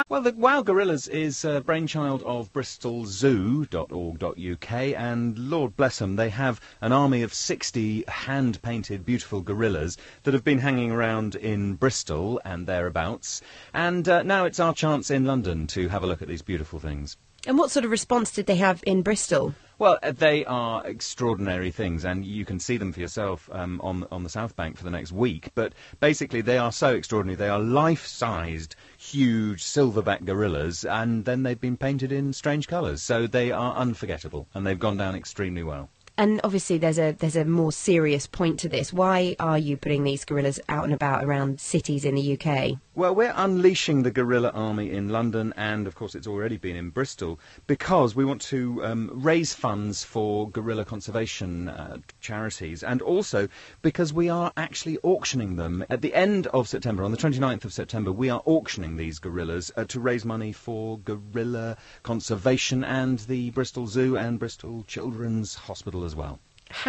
Well, the Wow Gorillas is a brainchild of bristolzoo.org.uk, and Lord bless them, they have an army of 60 hand-painted beautiful gorillas that have been hanging around in Bristol and thereabouts, and now it's our chance in London to have a look at these beautiful things. And what sort of response did they have in Bristol? Well, they are extraordinary things, and you can see them for yourself on the South Bank for the next week. But basically, they are so extraordinary. They are life-sized, huge silverback gorillas, and then they've been painted in strange colours. So they are unforgettable, and they've gone down extremely well. And obviously there's a more serious point to this. Why are you putting these gorillas out and about around cities in the UK? Well, we're unleashing the gorilla army in London, and of course it's already been in Bristol, because we want to raise funds for gorilla conservation charities, and also because we are actually auctioning them. At the end of September, on the 29th of September, we are auctioning these gorillas to raise money for gorilla conservation and the Bristol Zoo and Bristol Children's Hospital as well.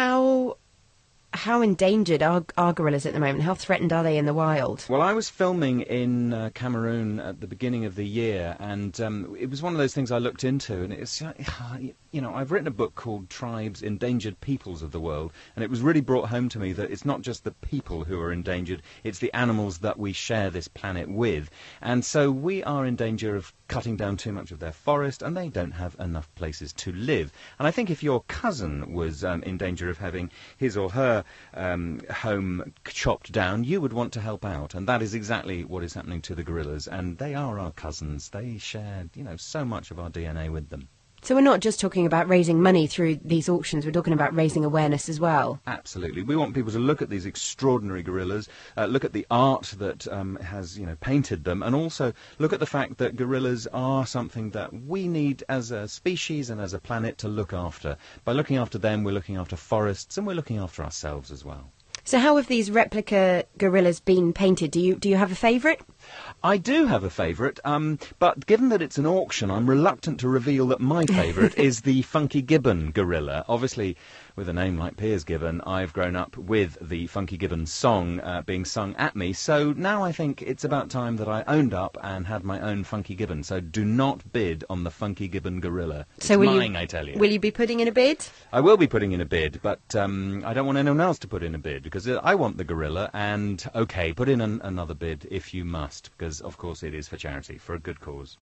How endangered are gorillas at the moment? How threatened are they in the wild? Well, I was filming in Cameroon at the beginning of the year, and it was one of those things I looked into, and it's, you know, I've written a book called Tribes, Endangered Peoples of the World, and it was really brought home to me that it's not just the people who are endangered, it's the animals that we share this planet with. And so we are in danger of cutting down too much of their forest, and they don't have enough places to live. And I think if your cousin was in danger of having his or her home chopped down, you would want to help out, and that is exactly what is happening to the gorillas, and they are our cousins. They share, you know, so much of our DNA with them. So we're not just talking about raising money through these auctions, we're talking about raising awareness as well. Absolutely. We want people to look at these extraordinary gorillas, look at the art that has, you know, painted them, and also look at the fact that gorillas are something that we need as a species and as a planet to look after. By looking after them, we're looking after forests, and we're looking after ourselves as well. So how have these replica gorillas been painted? Do you have a favourite? I do have a favourite, but given that it's an auction, I'm reluctant to reveal that my favourite is the Funky Gibbon gorilla. Obviously, with a name like Piers Gibbon, I've grown up with the Funky Gibbon song being sung at me, so now I think it's about time that I owned up and had my own Funky Gibbon. So do not bid on the Funky Gibbon gorilla. It's mine, I tell you. Will you be putting in a bid? I will be putting in a bid, but I don't want anyone else to put in a bid, because I want the gorilla, and, OK, put in another bid if you must, because, of course, it is for charity, for a good cause.